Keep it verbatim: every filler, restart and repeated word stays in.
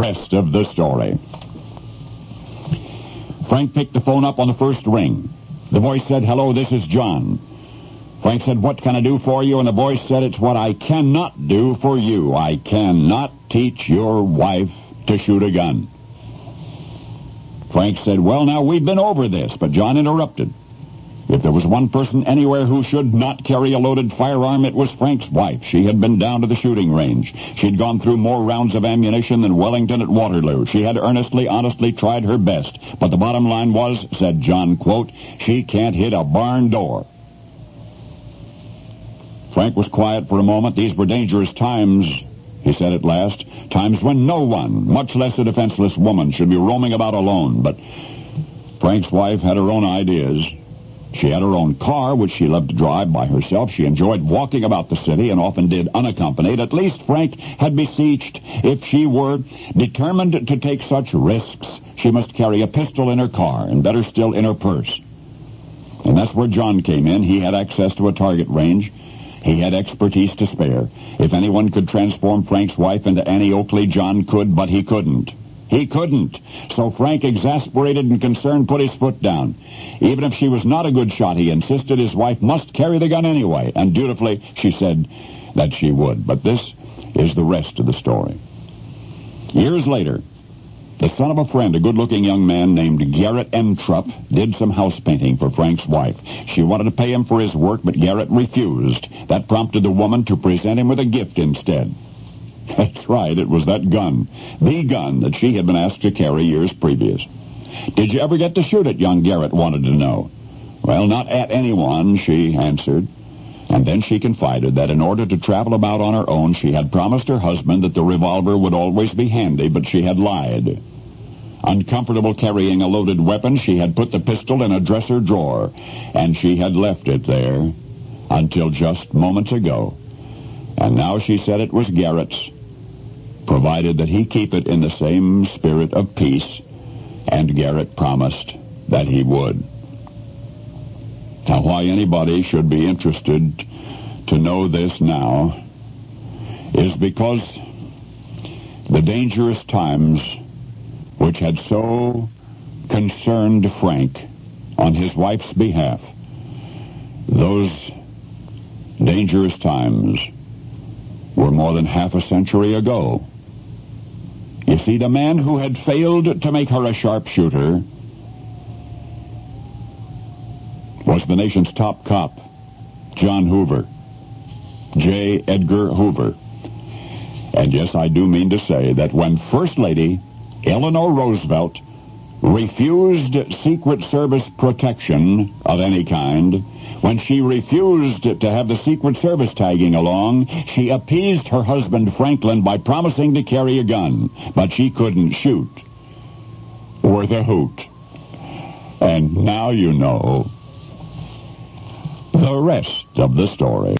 rest of the story. Frank picked the phone up on the first ring. The voice said, "Hello, this is John." Frank said, "What can I do for you?" And the voice said, "It's what I cannot do for you. I cannot teach your wife to shoot a gun." Frank said, "Well, now, we've been over this," but John interrupted. If there was one person anywhere who should not carry a loaded firearm, it was Frank's wife. She had been down to the shooting range. She'd gone through more rounds of ammunition than Wellington at Waterloo. She had earnestly, honestly tried her best. But the bottom line was, said John, quote, "She can't hit a barn door." Frank was quiet for a moment. These were dangerous times, he said at last. Times when no one, much less a defenseless woman, should be roaming about alone. But Frank's wife had her own ideas. She had her own car, which she loved to drive by herself. She enjoyed walking about the city and often did unaccompanied. At least Frank had beseeched, if she were determined to take such risks, she must carry a pistol in her car, and better still in her purse. And that's where John came in. He had access to a target range. He had expertise to spare. If anyone could transform Frank's wife into Annie Oakley, John could, but he couldn't. He couldn't. So Frank, exasperated and concerned, put his foot down. Even if she was not a good shot, he insisted his wife must carry the gun anyway, and dutifully she said that she would. But this is the rest of the story. Years later, the son of a friend, a good-looking young man named Garrett Entrup, did some house painting for Frank's wife. She wanted to pay him for his work, but Garrett refused. That prompted the woman to present him with a gift instead. That's right, it was that gun. The gun that she had been asked to carry years previous. "Did you ever get to shoot it?" young Garrett wanted to know. "Well, not at anyone," she answered. And then she confided that in order to travel about on her own, she had promised her husband that the revolver would always be handy, but she had lied. Uncomfortable carrying a loaded weapon, she had put the pistol in a dresser drawer, and she had left it there until just moments ago. And now she said it was Garrett's, provided that he keep it in the same spirit of peace, and Garrett promised that he would. Now, why anybody should be interested to know this now is because the dangerous times which had so concerned Frank on his wife's behalf, those dangerous times were more than half a century ago. You see, the man who had failed to make her a sharpshooter was the nation's top cop, John Hoover, J. Edgar Hoover. And yes, I do mean to say that when First Lady Eleanor Roosevelt refused Secret Service protection of any kind, when she refused to have the Secret Service tagging along, she appeased her husband Franklin by promising to carry a gun, but she couldn't shoot worth a hoot. And now you know the rest of the story.